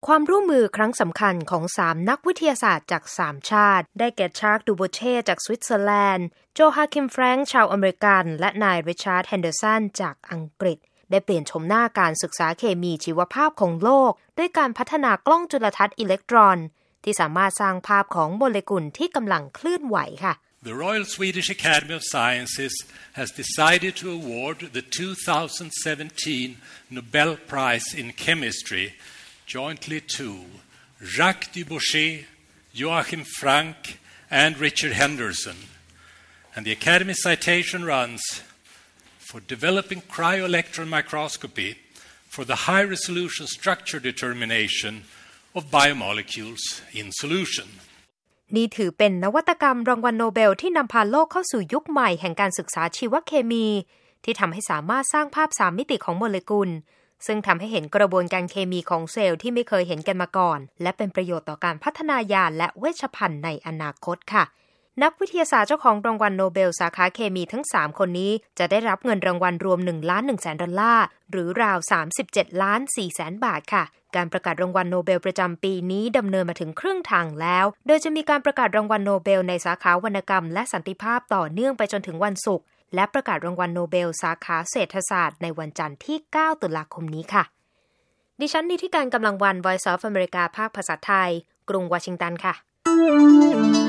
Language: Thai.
ความร่วมมือครั้งสำคัญของ3นักวิทยาศาสตร์จาก3ชาติได้แก่ชาร์ก ดูโบเช่จากสวิตเซอร์แลนด์โจฮาคิม แฟรงค์ชาวอเมริกันและนายริชาร์ด เฮนเดอร์สันจากอังกฤษได้เปลี่ยนโฉมหน้าการศึกษาเคมีชีวภาพของโลกด้วยการพัฒนากล้องจุลทรรศน์อิเล็กตรอนที่สามารถสร้างภาพของโมเลกุลที่กำลังเคลื่อนไหวค่ะ The Royal Swedish Academy of Sciences has decided to award the 2017 Nobel Prize in Chemistry jointly to Jacques Dubochet, Joachim Frank, and Richard Henderson. And the Academy citation runs for developing cryo-electron microscopy for the high-resolution structure determination of biomolecules in solution. นี่ถือเป็นนวัตกรรมรางวัลโนเบลที่นำพาโลกเข้าสู่ยุคใหม่แห่งการศึกษาชีวเคมีที่ทำให้สามารถสร้างภาพ3มิติของโมเลกุลซึ่งทำให้เห็นกระบวนการเคมีของเซลล์ที่ไม่เคยเห็นกันมาก่อนและเป็นประโยชน์ต่อการพัฒนายาและเวชภัณฑ์ในอนาคตค่ะนักวิทยาศาสตร์เจ้าของรางวัลโนเบลสาขาเคมีทั้ง3คนนี้จะได้รับเงินรางวัลรวม$1,100,000หรือราว$37.4 บาทค่ะการประกาศรางวัลโนเบลประจำปีนี้ดำเนินมาถึงครึ่งทางแล้วโดยจะมีการประกาศรางวัลโนเบลในสาขาวรรณกรรมและสันติภาพต่อเนื่องไปจนถึงวันศุกร์และประกาศรางวัลโนเบลสาขาเศรษฐศาสตร์ในวันจันทร์ที่9ตุลาคมนี้ค่ะดิฉันนิติการกำลังวัน Voice of America ภาคภาษาไทยกรุงวอชิงตันค่ะ